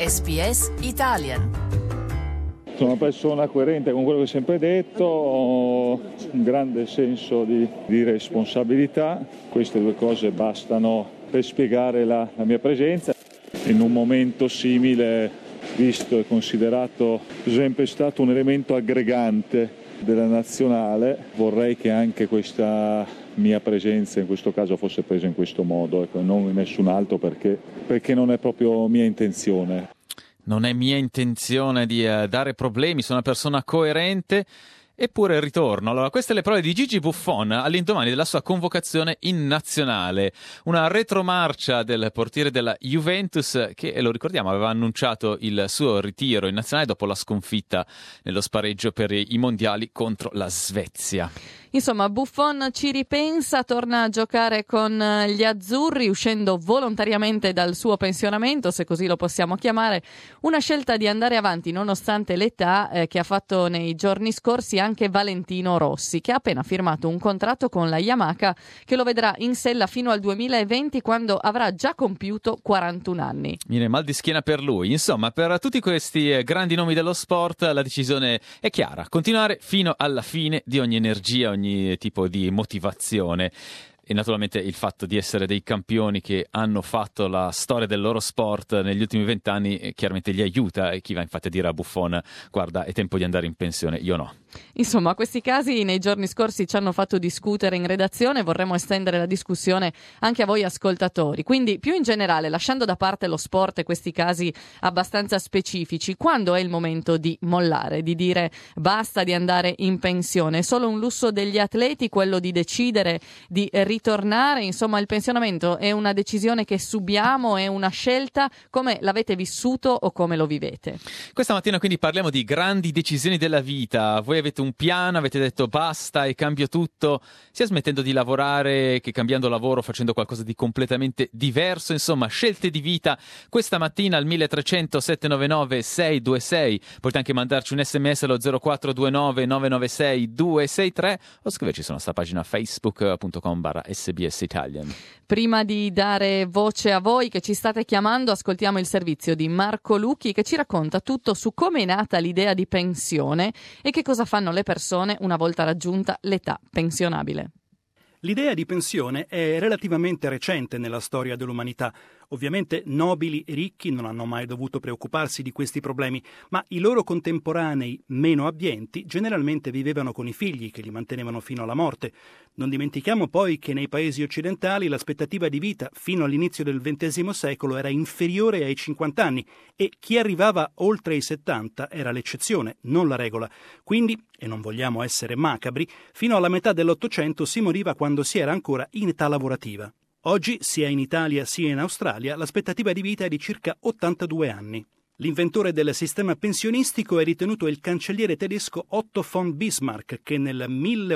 SBS Italian. Sono una persona coerente con quello che ho sempre detto, ho un grande senso di responsabilità. Queste due cose bastano per spiegare la mia presenza. In un momento simile, visto e considerato sempre stato un elemento aggregante della nazionale, vorrei che anche questa mia presenza in questo caso fosse presa in questo modo, non in nessun altro, perché non è proprio mia intenzione. Non è mia intenzione di dare problemi, sono una persona coerente. Eppure il ritorno. Allora, queste le parole di Gigi Buffon all'indomani della sua convocazione in nazionale. Una retromarcia del portiere della Juventus che, lo ricordiamo, aveva annunciato il suo ritiro in nazionale dopo la sconfitta nello spareggio per i mondiali contro la Svezia. Insomma, Buffon ci ripensa, torna a giocare con gli azzurri, uscendo volontariamente dal suo pensionamento, se così lo possiamo chiamare, una scelta di andare avanti nonostante l'età che ha fatto nei giorni scorsi anche Valentino Rossi, che ha appena firmato un contratto con la Yamaha che lo vedrà in sella fino al 2020, quando avrà già compiuto 41 anni. Viene mal di schiena per lui. Insomma, per tutti questi grandi nomi dello sport la decisione è chiara: continuare fino alla fine di ogni energia, ogni tipo di motivazione. E naturalmente il fatto di essere dei campioni che hanno fatto la storia del loro sport negli ultimi 20 anni chiaramente gli aiuta, e chi va infatti a dire a Buffon: guarda, è tempo di andare in pensione, io no. Insomma, questi casi nei giorni scorsi ci hanno fatto discutere in redazione, vorremmo estendere la discussione anche a voi ascoltatori. Quindi, più in generale, lasciando da parte lo sport e questi casi abbastanza specifici, quando è il momento di mollare, di dire basta, di andare in pensione? È solo un lusso degli atleti quello di decidere di ritornare? Insomma, il pensionamento è una decisione che subiamo, è una scelta. Come l'avete vissuto o come lo vivete? Questa mattina quindi parliamo di grandi decisioni della vita. Voi avete un piano, avete detto basta e cambio tutto, sia smettendo di lavorare che cambiando lavoro, facendo qualcosa di completamente diverso. Insomma, scelte di vita. Questa mattina al 1300 799 626 potete anche mandarci un sms allo 0429 996 263 o scriverci sulla nostra pagina facebook.com/SBS Italian. Prima di dare voce a voi che ci state chiamando, ascoltiamo il servizio di Marco Lucchi, che ci racconta tutto su come è nata l'idea di pensione e che cosa fanno le persone una volta raggiunta l'età pensionabile. L'idea di pensione è relativamente recente nella storia dell'umanità. Ovviamente nobili e ricchi non hanno mai dovuto preoccuparsi di questi problemi, ma i loro contemporanei meno abbienti generalmente vivevano con i figli che li mantenevano fino alla morte. Non dimentichiamo poi che nei paesi occidentali l'aspettativa di vita fino all'inizio del XX secolo era inferiore ai 50 anni e chi arrivava oltre i 70 era l'eccezione, non la regola. Quindi, e non vogliamo essere macabri, fino alla metà dell'Ottocento si moriva quando si era ancora in età lavorativa. Oggi, sia in Italia sia in Australia, l'aspettativa di vita è di circa 82 anni. L'inventore del sistema pensionistico è ritenuto il cancelliere tedesco Otto von Bismarck, che nel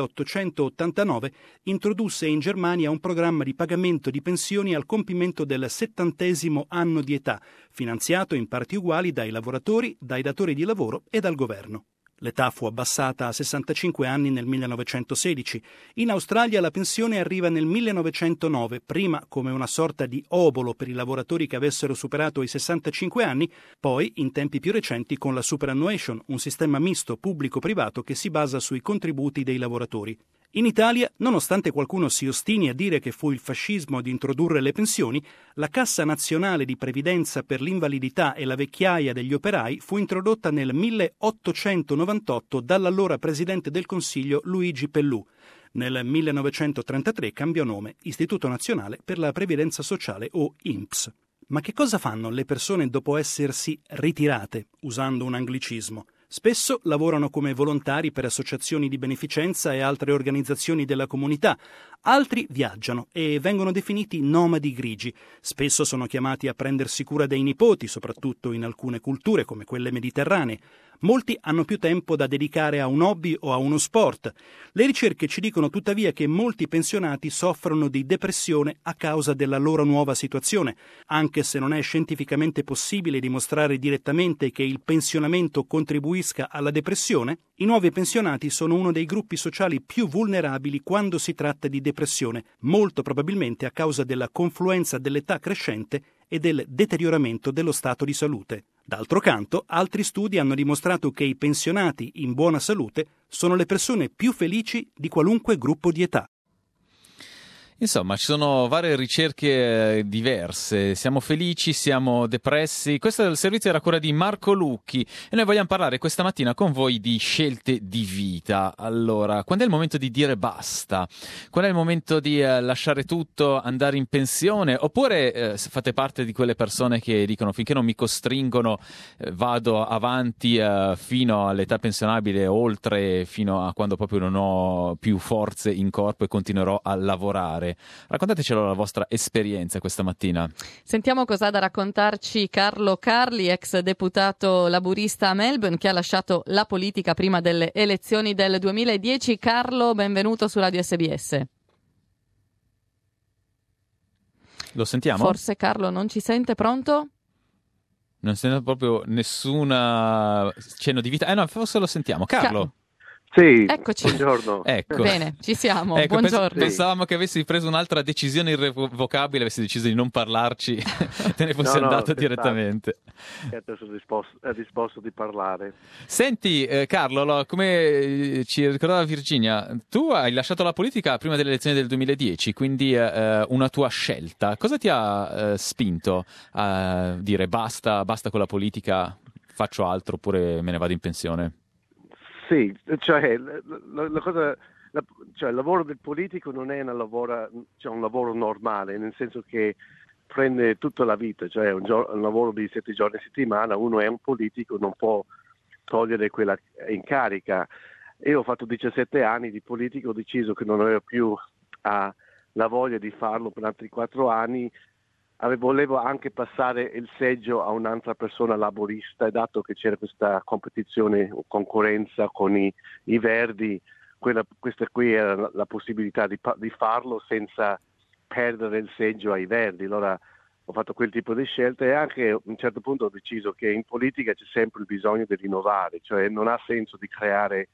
1889 introdusse in Germania un programma di pagamento di pensioni al compimento del 70° anno di età, finanziato in parti uguali dai lavoratori, dai datori di lavoro e dal governo. L'età fu abbassata a 65 anni nel 1916. In Australia la pensione arriva nel 1909, prima come una sorta di obolo per i lavoratori che avessero superato i 65 anni, poi in tempi più recenti con la superannuation, un sistema misto pubblico-privato che si basa sui contributi dei lavoratori. In Italia, nonostante qualcuno si ostini a dire che fu il fascismo ad introdurre le pensioni, la Cassa Nazionale di Previdenza per l'Invalidità e la Vecchiaia degli Operai fu introdotta nel 1898 dall'allora Presidente del Consiglio Luigi Pellù. Nel 1933 cambiò nome Istituto Nazionale per la Previdenza Sociale o INPS. Ma che cosa fanno le persone dopo essersi ritirate, usando un anglicismo? Spesso lavorano come volontari per associazioni di beneficenza e altre organizzazioni della comunità. Altri viaggiano e vengono definiti nomadi grigi. Spesso sono chiamati a prendersi cura dei nipoti, soprattutto in alcune culture come quelle mediterranee. Molti hanno più tempo da dedicare a un hobby o a uno sport. Le ricerche ci dicono tuttavia che molti pensionati soffrono di depressione a causa della loro nuova situazione. Anche se non è scientificamente possibile dimostrare direttamente che il pensionamento contribuisca alla depressione, i nuovi pensionati sono uno dei gruppi sociali più vulnerabili quando si tratta di depressione, molto probabilmente a causa della confluenza dell'età crescente e del deterioramento dello stato di salute. D'altro canto, altri studi hanno dimostrato che i pensionati in buona salute sono le persone più felici di qualunque gruppo di età. Insomma, ci sono varie ricerche diverse, siamo felici, siamo depressi. Questo è il servizio era cura di Marco Lucchi e noi vogliamo parlare questa mattina con voi di scelte di vita. Allora, quando è il momento di dire basta? Quando è il momento di lasciare tutto, andare in pensione? Oppure fate parte di quelle persone che dicono finché non mi costringono vado avanti fino all'età pensionabile, oltre fino a quando proprio non ho più forze in corpo e continuerò a lavorare. Raccontatecelo la vostra esperienza questa mattina. Sentiamo cosa ha da raccontarci Carlo Carli, ex deputato laburista a Melbourne, che ha lasciato la politica prima delle elezioni del 2010. Carlo, benvenuto su Radio SBS. Lo sentiamo? Forse Carlo non ci sente, pronto? Non sento proprio nessuna cenno di vita. No, forse lo sentiamo. Carlo. Sì, eccoci. buongiorno. Ecco. Bene, ci siamo. Ecco, buongiorno. Pensavamo che avessi preso un'altra decisione irrevocabile, avessi deciso di non parlarci, te ne fossi andato direttamente. Certo, sono disposto di parlare. Senti, Carlo, come ci ricordava Virginia, tu hai lasciato la politica prima delle elezioni del 2010, quindi una tua scelta. Cosa ti ha spinto a dire basta con la politica, faccio altro oppure me ne vado in pensione? Sì, cioè la cosa, cioè il lavoro del politico non è un lavoro normale, nel senso che prende tutta la vita, cioè un lavoro di 7 giorni a settimana, uno è un politico, non può togliere quella in carica. Io ho fatto 17 anni di politica, ho deciso che non avevo più la voglia di farlo per altri 4 anni. Volevo anche passare il seggio a un'altra persona laborista, e dato che c'era questa competizione o concorrenza con i Verdi, questa qui era la possibilità di farlo senza perdere il seggio ai Verdi. Allora ho fatto quel tipo di scelta e anche a un certo punto ho deciso che in politica c'è sempre il bisogno di rinnovare, cioè non ha senso di creare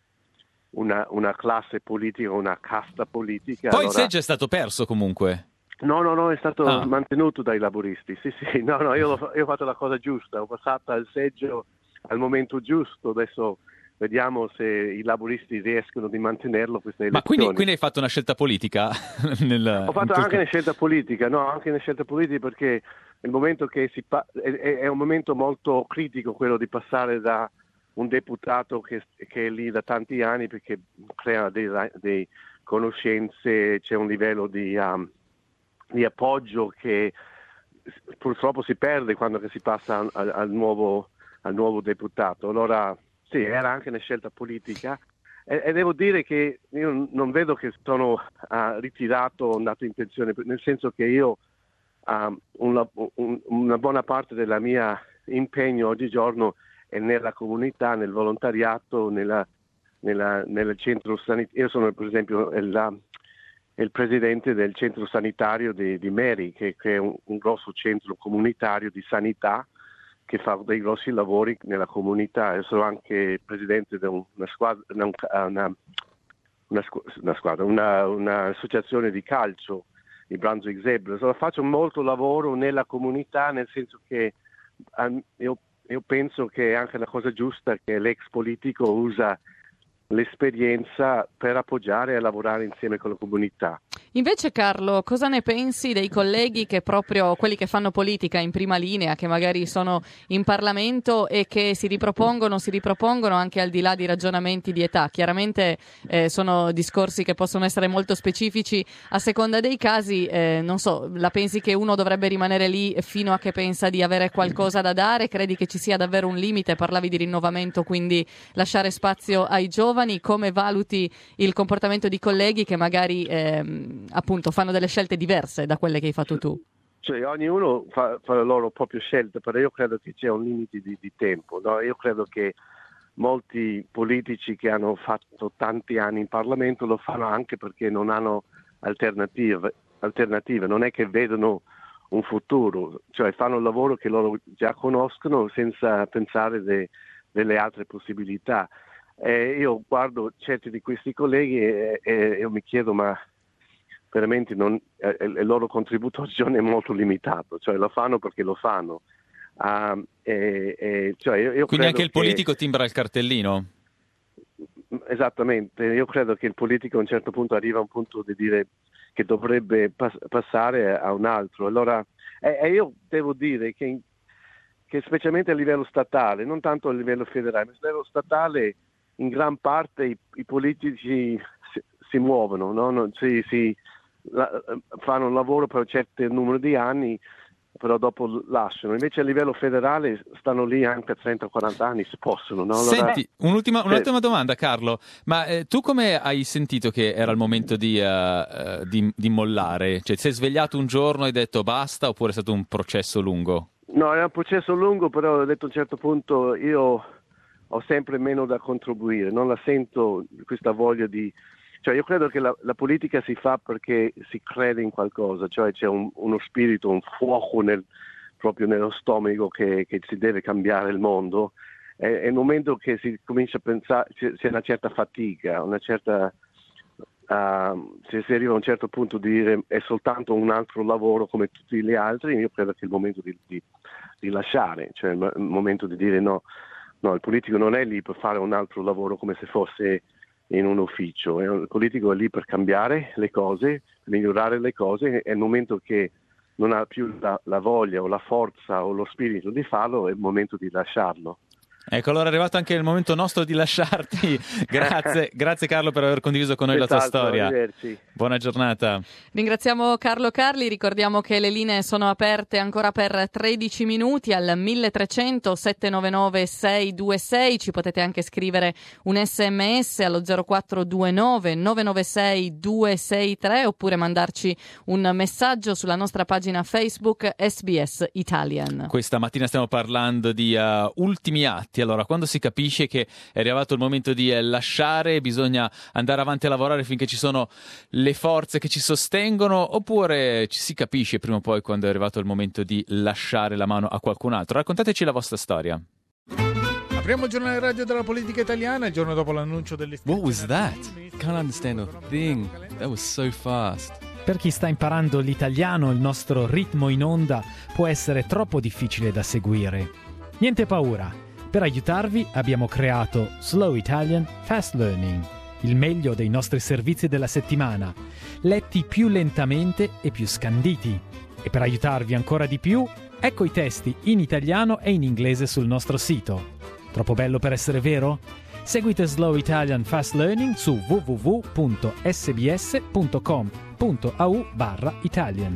una classe politica, una casta politica. Poi il seggio è stato perso comunque. No, è stato mantenuto dai laburisti. Sì, io ho fatto la cosa giusta, ho passato il seggio al momento giusto, adesso vediamo se i laburisti riescono di mantenerlo queste elezioni. Ma quindi hai fatto una scelta politica? Ho fatto anche una scelta politica, perché il momento che è un momento molto critico quello di passare da un deputato che è lì da tanti anni, perché crea delle conoscenze, c'è un livello di appoggio che purtroppo si perde quando si passa al nuovo deputato. Allora sì, era anche una scelta politica e devo dire che io non vedo che sono ritirato o andato in pensione, nel senso che io una buona parte della mia impegno oggigiorno è nella comunità, nel volontariato, nel centro sanitario. Io sono per esempio il presidente del centro sanitario di Mary, che è un grosso centro comunitario di sanità che fa dei grossi lavori nella comunità. Io sono anche presidente di un'associazione di calcio, i Brunswick Zebras. Allora, faccio molto lavoro nella comunità, nel senso che io penso che è anche la cosa giusta che l'ex politico usa l'esperienza per appoggiare e lavorare insieme con la comunità. Invece Carlo, cosa ne pensi dei colleghi che proprio quelli che fanno politica in prima linea, che magari sono in Parlamento e che si ripropongono anche al di là di ragionamenti di età? Chiaramente sono discorsi che possono essere molto specifici a seconda dei casi. Non so, la pensi che uno dovrebbe rimanere lì fino a che pensa di avere qualcosa da dare? Credi che ci sia davvero un limite? Parlavi di rinnovamento, quindi lasciare spazio ai giovani. Come valuti il comportamento di colleghi che magari appunto fanno delle scelte diverse da quelle che hai fatto tu? Cioè, ognuno fa la loro propria scelta, però io credo che c'è un limite di tempo, no? Io credo che molti politici che hanno fatto tanti anni in Parlamento lo fanno anche perché non hanno alternative, non è che vedono un futuro, cioè fanno il lavoro che loro già conoscono senza pensare delle altre possibilità. Io guardo certi di questi colleghi e io mi chiedo, ma veramente il loro contributo oggi è molto limitato, cioè lo fanno perché lo fanno. Cioè, io Quindi anche credo il politico timbra il cartellino? Esattamente, io credo che il politico a un certo punto arriva a un punto di dire che dovrebbe passare a un altro. Allora, e io devo dire che specialmente a livello statale, non tanto a livello federale, ma a livello statale in gran parte i politici si muovono, no? Fanno un lavoro per un certo numero di anni, però dopo lasciano. Invece a livello federale stanno lì anche a 30-40 anni, se possono. No? Allora, Senti, un'ultima domanda, Carlo, ma tu come hai sentito che era il momento di mollare? Cioè, ti sei svegliato un giorno e hai detto basta, oppure è stato un processo lungo? No, era un processo lungo, però ho detto a un certo punto io ho sempre meno da contribuire, non la sento questa voglia di... Cioè io credo che la politica si fa perché si crede in qualcosa, cioè c'è uno spirito, un fuoco proprio nello stomaco che si deve cambiare il mondo. È il momento che si comincia a pensare, c'è una certa fatica, una certa... se si arriva a un certo punto di dire è soltanto un altro lavoro come tutti gli altri, io credo che è il momento di lasciare, cioè il momento di dire no, il politico non è lì per fare un altro lavoro come se fosse in un ufficio, il politico è lì per cambiare le cose, migliorare le cose, è il momento che non ha più la voglia o la forza o lo spirito di farlo, è il momento di lasciarlo. Ecco, allora è arrivato anche il momento nostro di lasciarti. Grazie Carlo per aver condiviso con noi la tua storia. Arrivederci. Buona giornata. Ringraziamo Carlo Carli, ricordiamo che le linee sono aperte ancora per 13 minuti al 1300 799 626, ci potete anche scrivere un sms allo 0429 996 263 oppure mandarci un messaggio sulla nostra pagina Facebook SBS Italian. Questa mattina stiamo parlando di ultimi atti. Allora, quando si capisce che è arrivato il momento di lasciare, bisogna andare avanti a lavorare finché ci sono le forze che ci sostengono, oppure ci si capisce prima o poi quando è arrivato il momento di lasciare la mano a qualcun altro? Raccontateci la vostra storia. Apriamo il giornale radio della politica italiana il giorno dopo l'annuncio dell'istituto. What was that? Can't understand a thing. That was so fast. Per chi sta imparando l'italiano, il nostro ritmo in onda può essere troppo difficile da seguire. Niente paura. Per aiutarvi abbiamo creato Slow Italian Fast Learning, il meglio dei nostri servizi della settimana, letti più lentamente e più scanditi. E per aiutarvi ancora di più, ecco i testi in italiano e in inglese sul nostro sito. Troppo bello per essere vero? Seguite Slow Italian Fast Learning su www.sbs.com.au/Italian.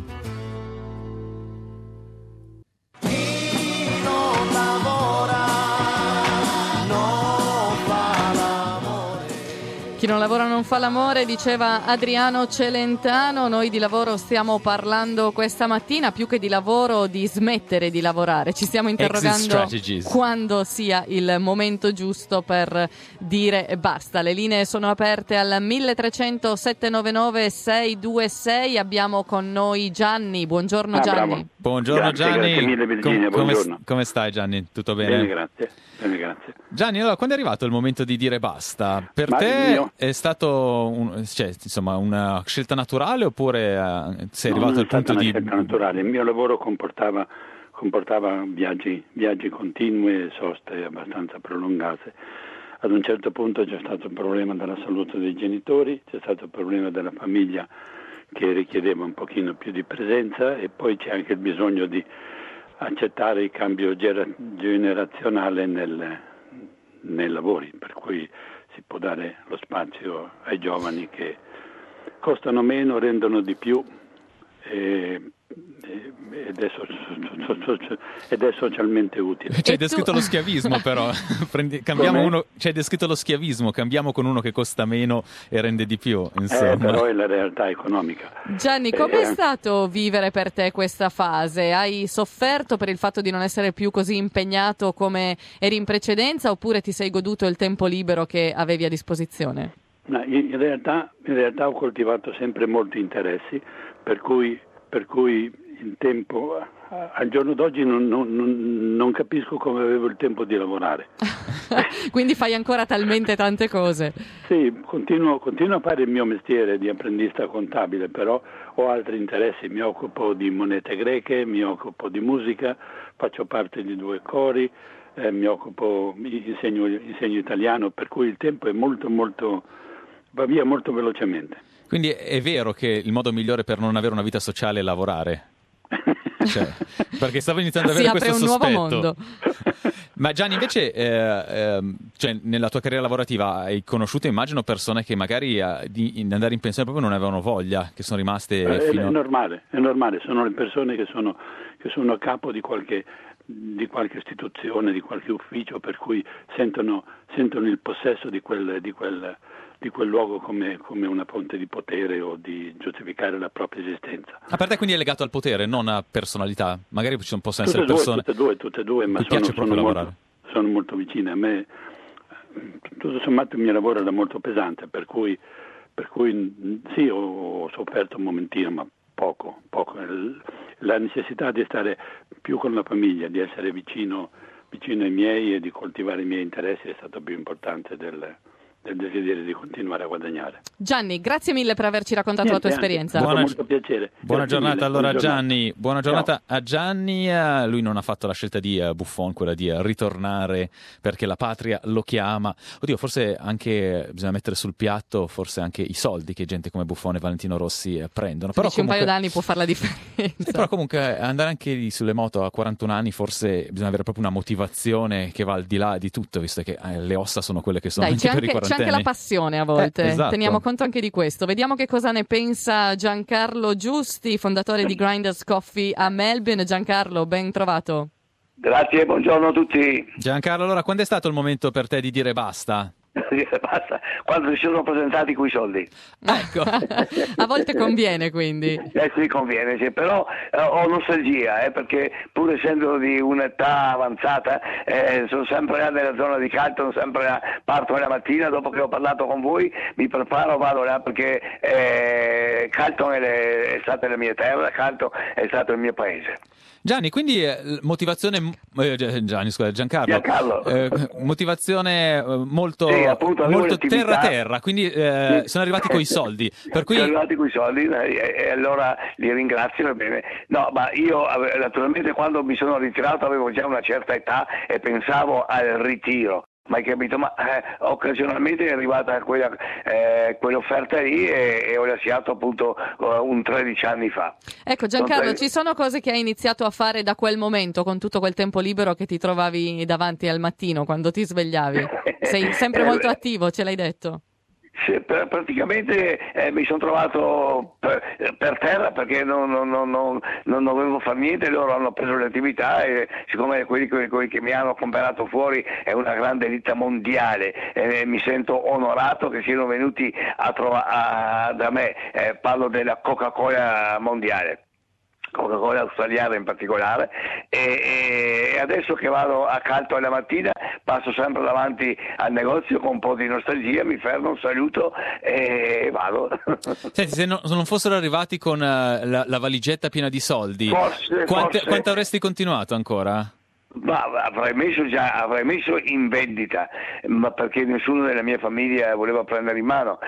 Chi non lavora non fa l'amore, diceva Adriano Celentano. Noi di lavoro stiamo parlando questa mattina, più che di lavoro, di smettere di lavorare. Ci stiamo interrogando quando sia il momento giusto per dire basta. Le linee sono aperte al 1300 799 626. Abbiamo con noi Gianni. Buongiorno Gianni. Bravo. Buongiorno Gianni. Grazie mille Virginia, buongiorno. Come stai Gianni? Tutto bene? Bene, grazie. Gianni, allora, quando è arrivato il momento di dire basta? Per te è stato una scelta naturale oppure sei arrivato al punto di... Non è stata una scelta naturale. Il mio lavoro comportava viaggi continui e soste abbastanza prolungate. Ad un certo punto c'è stato il problema della salute dei genitori, c'è stato il problema della famiglia che richiedeva un pochino più di presenza e poi c'è anche il bisogno di accettare il cambio generazionale nei lavori, per cui si può dare lo spazio ai giovani che costano meno, rendono di più ed è socialmente utile. Ci hai descritto lo schiavismo però, ci hai descritto lo schiavismo, cambiamo con uno che costa meno e rende di più, insomma. Però è la realtà economica. Gianni, com'è stato vivere per te questa fase? Hai sofferto per il fatto di non essere più così impegnato come eri in precedenza oppure ti sei goduto il tempo libero che avevi a disposizione? No, in realtà ho coltivato sempre molti interessi, per cui il tempo al giorno d'oggi non capisco come avevo il tempo di lavorare. Quindi fai ancora talmente tante cose. Sì, continuo a fare il mio mestiere di apprendista contabile, però ho altri interessi, mi occupo di monete greche, mi occupo di musica, faccio parte di 2 cori, insegno italiano, per cui il tempo è va via molto velocemente. Quindi è vero che il modo migliore per non avere una vita sociale è lavorare? Cioè, perché stavo iniziando ad avere questo sospetto. Si apre un nuovo mondo. Ma Gianni, invece, cioè, nella tua carriera lavorativa hai conosciuto, immagino, persone che magari di andare in pensione proprio non avevano voglia, che sono rimaste È normale, sono le persone che sono a capo di qualche istituzione, di qualche ufficio, per cui sentono il possesso di quel luogo come una fonte di potere o di giustificare la propria esistenza. A parte, quindi è legato al potere, non a personalità. Magari possono essere persone. Tutte e due, ma sono molto vicine. A me, tutto sommato, il mio lavoro era molto pesante, per cui sì, ho sofferto un momentino, ma poco. La necessità di stare più con la famiglia, di essere vicino ai miei e di coltivare i miei interessi è stato più importante del desiderio di continuare a guadagnare. Gianni, grazie mille per averci raccontato la tua esperienza. Molto piacere. Buona giornata mille. allora Buona giornata. Gianni. Buona giornata a Gianni. Lui non ha fatto la scelta di Buffon, quella di ritornare perché la patria lo chiama. Oddio, forse anche bisogna mettere sul piatto forse anche i soldi che gente come Buffon e Valentino Rossi prendono. Però comunque, un paio d'anni può fare la differenza. Però comunque andare anche lì sulle moto a 41 anni forse bisogna avere proprio una motivazione che va al di là di tutto, visto che le ossa sono quelle che sono. Dai, anche per i c'è anche la passione a volte, esatto. Teniamo conto anche di questo. Vediamo che cosa ne pensa Giancarlo Giusti, fondatore di Grinders Coffee a Melbourne. Giancarlo, ben trovato. Grazie, buongiorno a tutti. Giancarlo, allora quando è stato il momento per te di dire basta? Basta, quando si sono presentati quei soldi. Ecco. A volte conviene, quindi. Sì, conviene, sì. Però ho nostalgia, perché pur essendo di un'età avanzata, sono sempre nella zona di Calton, parto la mattina, dopo che ho parlato con voi, mi preparo, vado là, perché Calton è stata la mia terra, Calton è stato il mio paese. Gianni, quindi motivazione Giancarlo. Motivazione molto, sì, appunto, molto terra, quindi sono arrivati coi soldi. Per cui... Sono arrivati coi soldi e allora li ringrazio. Bene. No, ma io naturalmente quando mi sono ritirato avevo già una certa età e pensavo al ritiro. Ma hai capito? Ma occasionalmente è arrivata quell'offerta lì e ho lasciato appunto 13 anni fa. Ecco Giancarlo, ci sono cose che hai iniziato a fare da quel momento, con tutto quel tempo libero che ti trovavi davanti al mattino quando ti svegliavi? Sei sempre molto attivo, ce l'hai detto? Sì, praticamente mi sono trovato per terra perché non dovevo fare niente, loro hanno preso l'attività e siccome quelli che mi hanno comprato fuori è una grande ditta mondiale, mi sento onorato che siano venuti da me, parlo della Coca-Cola mondiale. Coca-Cola australiana in particolare, e adesso che vado a Calton alla mattina passo sempre davanti al negozio con un po' di nostalgia, mi fermo, un saluto e vado. Senti, se non fossero arrivati con la valigetta piena di soldi, forse. Quanto avresti continuato ancora? Ma avrei messo in vendita, ma perché nessuno della mia famiglia voleva prendere in mano,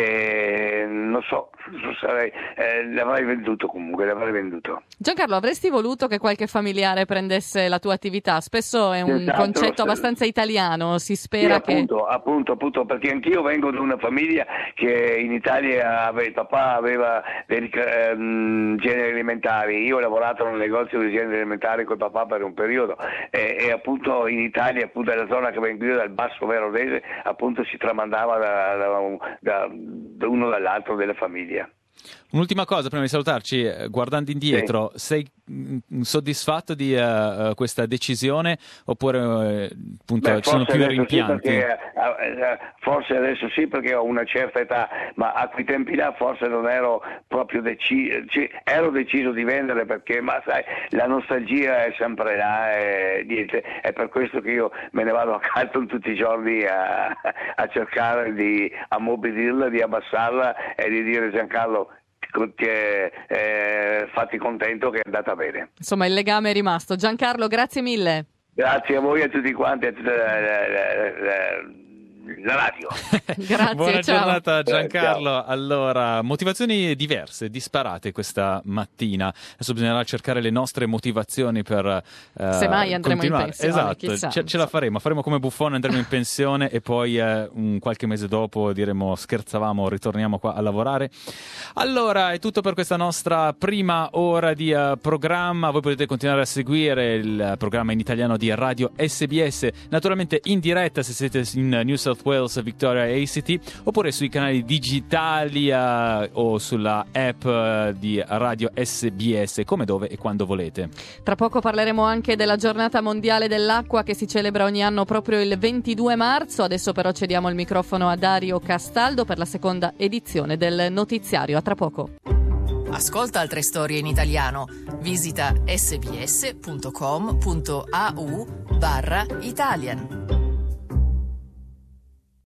non so, l'avrei venduto comunque, Giancarlo, avresti voluto che qualche familiare prendesse la tua attività? Spesso è un concetto abbastanza italiano, si spera sì, appunto, perché anch'io vengo da una famiglia che in Italia il papà aveva dei generi alimentari, io ho lavorato in un negozio di generi alimentari con il papà per un periodo. E appunto in Italia, appunto nella zona che vengo io, dal Basso Veronese, appunto si tramandava da uno dall'altro della famiglia. Un'ultima cosa prima di salutarci, guardando indietro, sei soddisfatto di questa decisione oppure appunto ci sono più rimpianti? Sì, forse adesso sì, perché ho una certa età, ma a quei tempi là forse non ero proprio deciso, ero deciso di vendere perché, ma sai, la nostalgia è sempre là e niente, è per questo che io me ne vado a Calton tutti i giorni a cercare di ammobbilirla, di abbassarla e di dire Giancarlo, fatti contento che è andata bene. Insomma, il legame è rimasto. Giancarlo, grazie mille. Grazie a voi e a tutti quanti, a tutta la radio. Grazie, buona ciao. giornata Giancarlo. Ciao. Allora, motivazioni diverse, disparate questa mattina. Adesso bisognerà cercare le nostre motivazioni per Semmai andremo in continuare. pensione, Esatto, chissà. ce la faremo come Buffon, andremo in pensione e poi qualche mese dopo diremo scherzavamo, ritorniamo qua a lavorare. Allora, è tutto per questa nostra prima ora di programma. Voi potete continuare a seguire il programma in italiano di Radio SBS, naturalmente in diretta se siete in New South Wales, Victoria e ACT, oppure sui canali digitali o sulla app di Radio SBS, come, dove e quando volete. Tra poco parleremo anche della giornata mondiale dell'acqua che si celebra ogni anno proprio il 22 marzo. Adesso però cediamo il microfono a Dario Castaldo per la seconda edizione del notiziario. A tra poco. Ascolta altre storie in italiano. Visita sbs.com.au/Italian.